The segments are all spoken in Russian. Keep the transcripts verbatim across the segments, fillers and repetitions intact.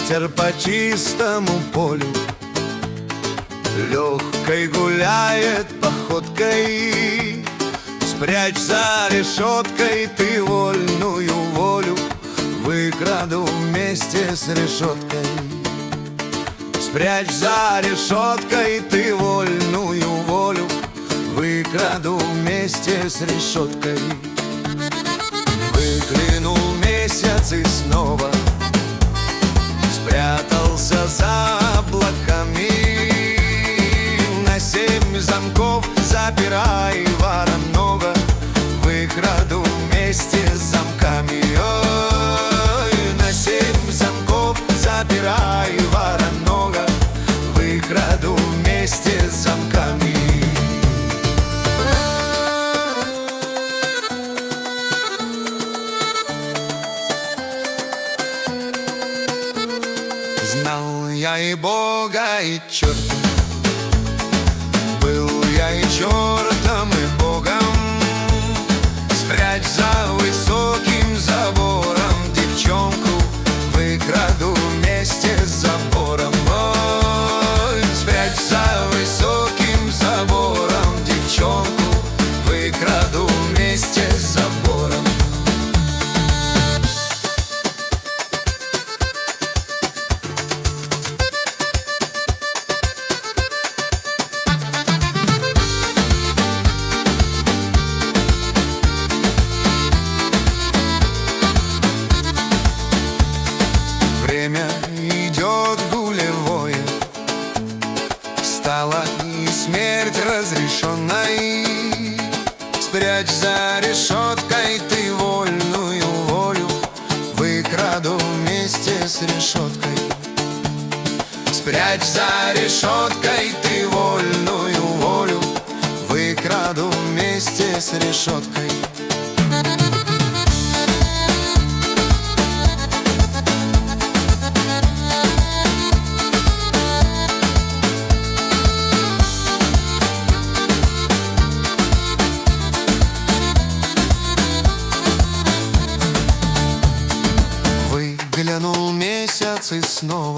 Ветер по чистому полю легкой гуляет походкой. Спрячь за решеткой ты вольную волю, выкраду вместе с решеткой. Спрячь за решеткой ты вольную волю, выкраду вместе с решеткой. Выглянул месяц и снова спрятался за облаками. На семь замков запирай воронога, выкраду вместе с замками. Ой, на семь замков запирай воронога, выкраду вместе с замками. Знал я и Бога, и черта, был я и чертом, и Богом. Спрячь за высоким забором девчонку, выкраду вместе с забором. Ой, спрячь за высоким забором девчонку, выкраду вместе с забором. Время идет гулевое, стала и смерть разрешенной. Спрячь за решеткой ты вольную волю, выкраду вместе с решеткой. Спрячь за решеткой ты вольную волю, выкраду вместе с решеткой. Глянул месяц и снова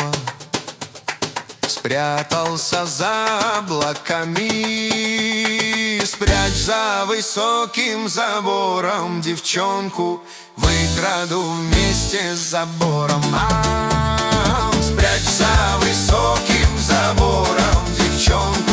спрятался за облаками. Спрячь за высоким забором девчонку, выкраду вместе с забором. А-а-а, спрячь за высоким забором девчонку,